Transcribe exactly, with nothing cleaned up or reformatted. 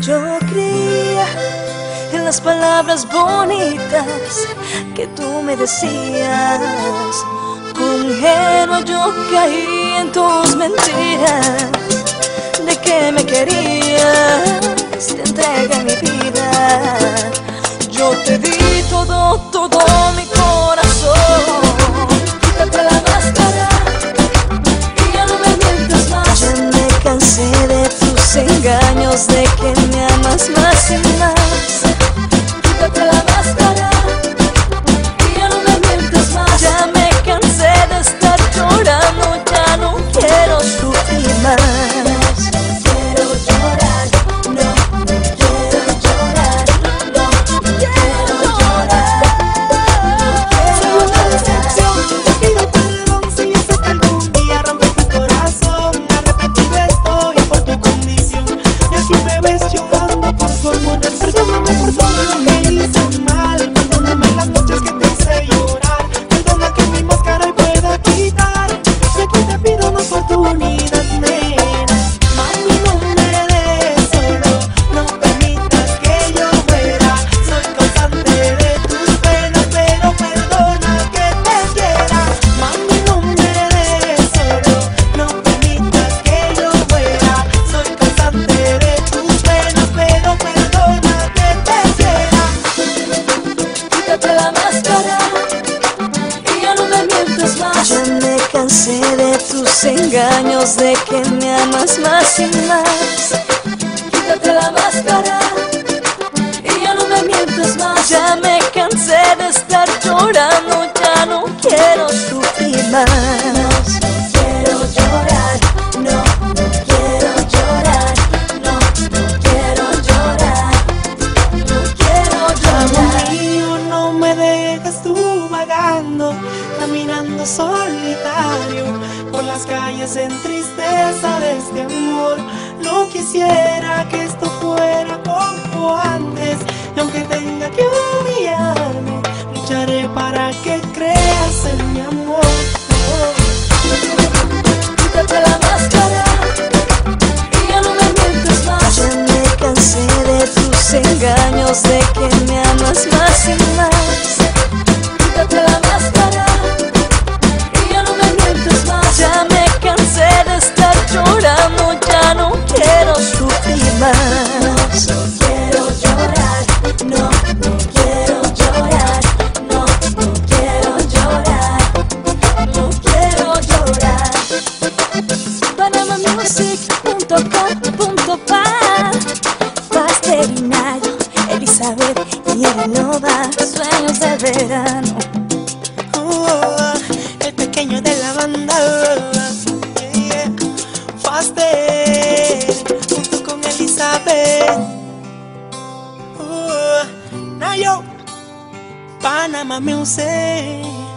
Yo creía en las palabras bonitas que tú me decías. Como ingenua yo caí en tus mentiras, de que me querías, te entregué mi vida. Yo te di todo, todo mi corazón. Quítate la máscara y ya no me mientas más. Ya me cansé de tus engaños, de que me amas más y más. Quítate la máscara y ya no me mientas más. Ya me cansé de estar llorando, ya no quiero sufrir más. De tus engaños, de que me amas más y más. Quítate la máscara y ya no me mientas más. Ya me cansé de estar llorando, ya no quiero sufrir más. Quiero llorar, no, no quiero llorar, no, no quiero llorar, no quiero llorar. Amor mío, no me dejes tú vagando, caminando solitario por las calles en tristeza de este amor. No quisiera que esto fuera como antes, y aunque tenga que humillarme, lucharé para que creas en mi amor. Quítate la máscara y ya no me mientes más. Ya me cansé de tus engaños, de que me amas más y más. Quítate la máscara y ya no me mientes más. Ya me cansé de estar llorando, ya no quiero sufrir más. No quiero llorar, no, no quiero llorar, no, no quiero llorar, no quiero llorar. Panama Music punto com punto pa, Veterinario Elizabeth y Erenova, sueños de verano. Oh, el pequeño de la banda, yeah, yeah. Faster, junto con Elizabeth. Oh, Nayo, Panama Music.